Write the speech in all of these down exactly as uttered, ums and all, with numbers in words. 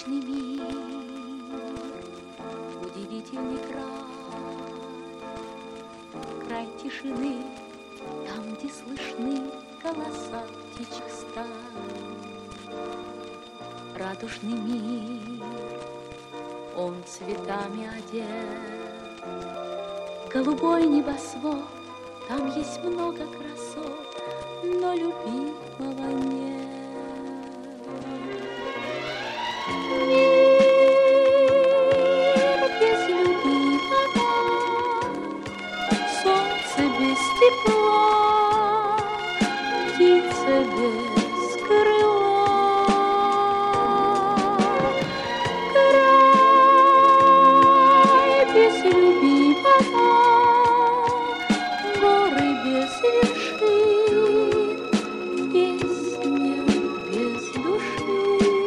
Сказочный мир, удивительный край, край тишины, там, где слышны голоса птичьих стай. Радужный мир, он цветами одет, голубой небосвод, там есть много красот, но любимого нет. Мир без любимого, солнце без тепла, птица без крыла, край без любимого, горы без вершин, песня без души.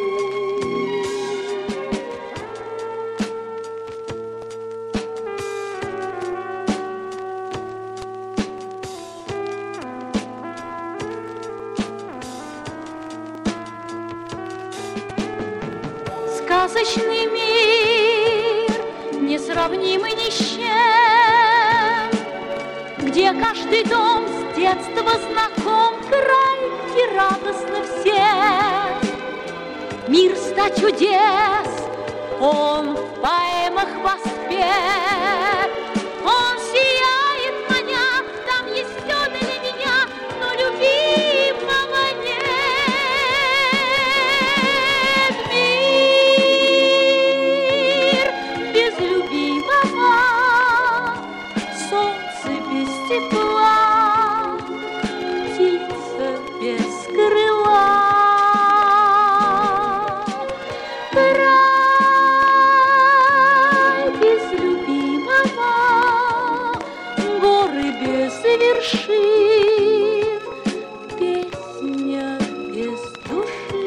Сказочный мир, несравнимый ни с чем, где каждый дом с детства знаком, край, где радостно всем. Мир ста чудес, он в поэмах воспет, он сияет, маня, там есть все для меня, но любимого нет. Мир без любимого, солнце без тепла, птица без крыла, край без любимого, горы без вершин, песня без души.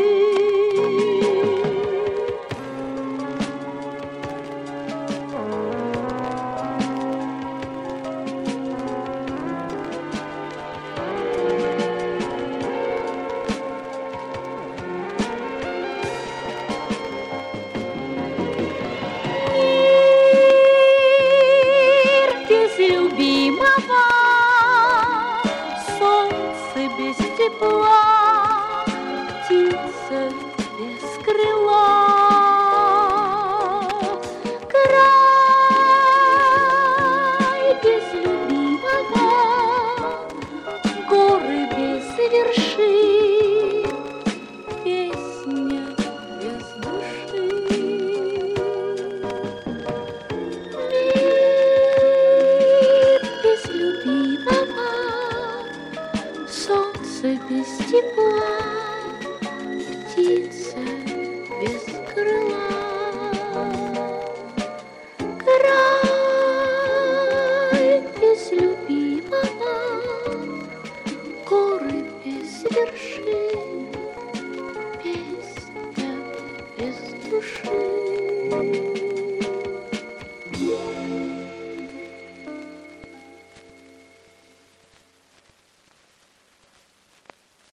Мир без любимого, солнце без тепла, птица без крыла, край без любимого, горы без вершин, песня без души. Мир без любимого, солнце без тепла, птица без крыла, край без любимого, горы без вершин, песня без души.